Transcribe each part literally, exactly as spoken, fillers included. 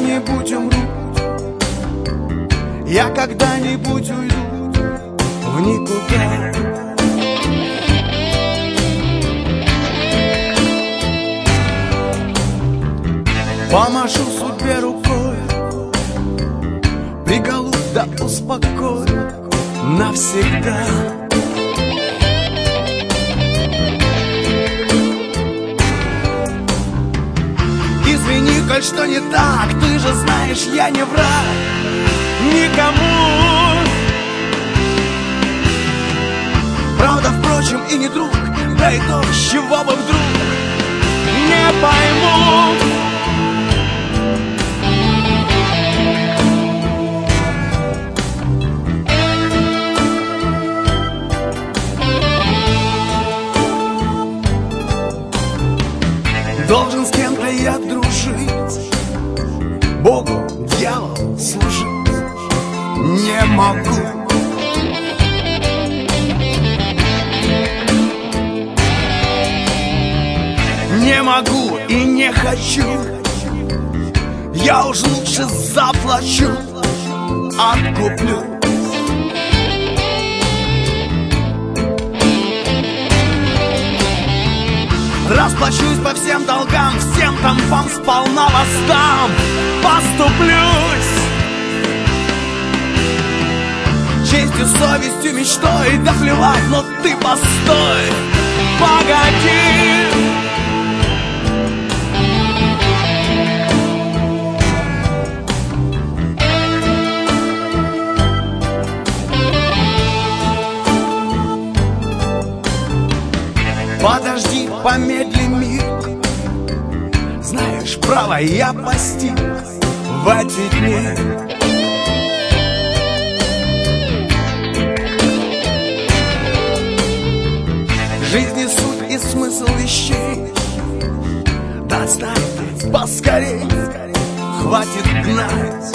когда-нибудь умру, я когда-нибудь уйду в никуда. Помашу судьбе рукой, приголубь да успокой навсегда. Извини, коль что не так, ты же знаешь, я не враг никому. Правда, впрочем, и не друг, да и то, с чего бы вдруг не пойму. Должен с кем-то я дружить, Богу, дьяволу служить не могу. Не могу и не хочу, я уж лучше заплачу, откуплю. Расплачусь по всем долгам, всем там вам сполна воздам, поступлюсь честью, совестью, мечтой, да плевать, но ты постой, погоди. Подожди, помедли миг, знаешь, право я постиг в эти дни. Жизни суть и смысл вещей, да отстань поскорей, хватит гнать.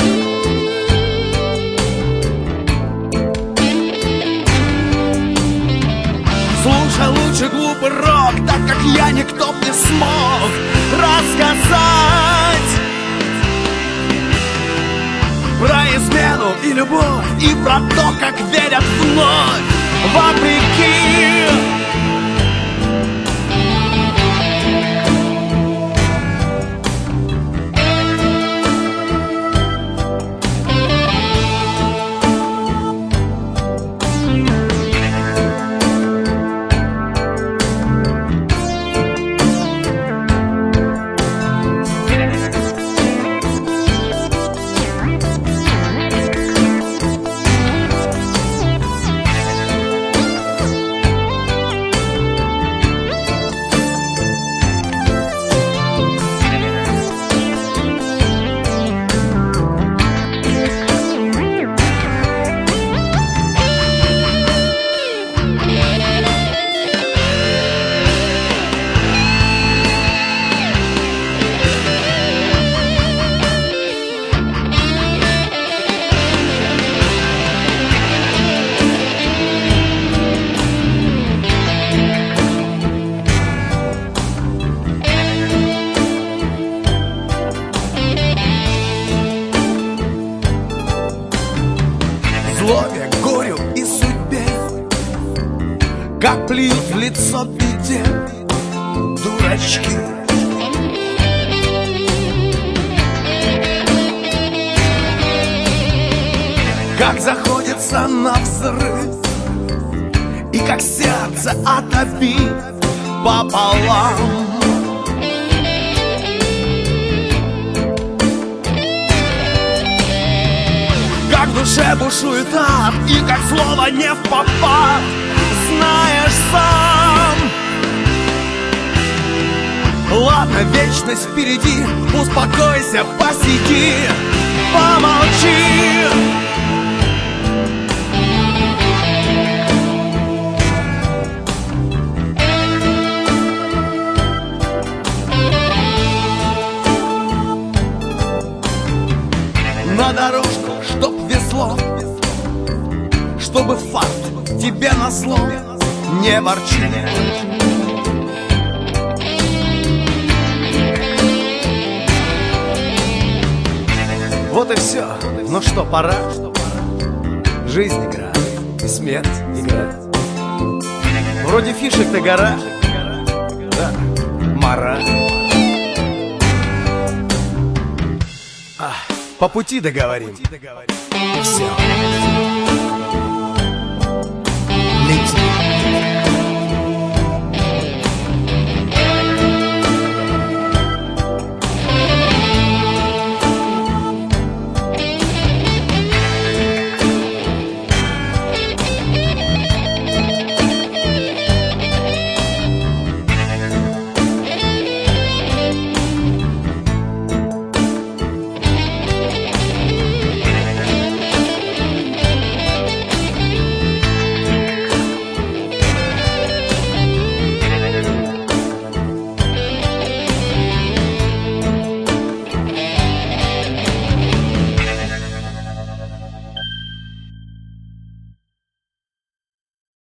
Слушай лучше глупый рок, так как я никто б не смог рассказать про измену и любовь, и про то, как верят вновь, вопреки. Злобе, горю и судьбе, как плюют в лицо беде дурачки. Как заходится на взрыв, и как сердце от обид пополам. Как в душе бушует ад, и как слово не впопад, знаешь сам. Ладно, вечность впереди, успокойся, посиди, помолчи. На дорожку, чтоб весло, чтобы факт тебе назло не ворчи. Вот и все. Ну что, пора? Жизнь игра, и смерть игра. Вроде фишек-то гора. Да, мора. А, по пути договорим. Все.